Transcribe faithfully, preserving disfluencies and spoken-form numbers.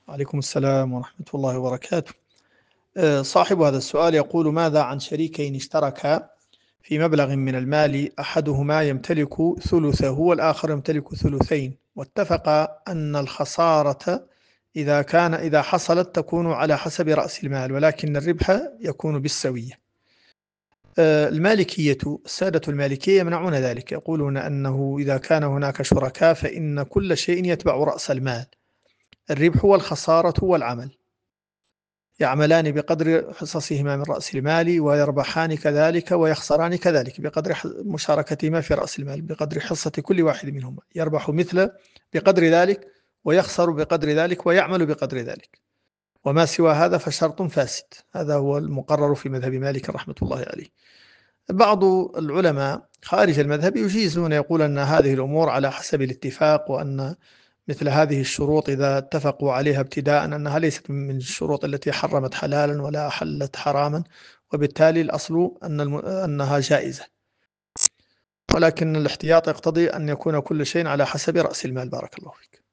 وعليكم السلام ورحمة الله وبركاته. آه، صاحب هذا السؤال يقول: ماذا عن شريكين اشتركا في مبلغ من المال، أحدهما يمتلك ثلثه والآخر يمتلك ثلثين، واتفقا أن الخسارة إذا كان إذا حصلت تكون على حسب رأس المال، ولكن الربح يكون بالسوية. آه، المالكية السادة المالكية يمنعون ذلك، يقولون أنه إذا كان هناك شركاء فإن كل شيء يتبع رأس المال، الربح والخسارة والعمل يعملان بقدر حصصهما من رأس المال، ويربحان كذلك ويخسران كذلك بقدر مشاركتهما في رأس المال، بقدر حصة كل واحد منهما، يربح مثل بقدر ذلك ويخسر بقدر ذلك ويعمل بقدر ذلك، وما سوى هذا فشرط فاسد. هذا هو المقرر في مذهب مالك رحمة الله عليه. بعض العلماء خارج المذهب يجيزون، يقول أن هذه الأمور على حسب الاتفاق، وأن مثل هذه الشروط إذا اتفقوا عليها ابتداء أنها ليست من الشروط التي حرمت حلالا ولا حلت حراما، وبالتالي الأصل أن الم... أنها جائزة، ولكن الاحتياط يقتضي أن يكون كل شيء على حسب رأس المال. بارك الله فيك.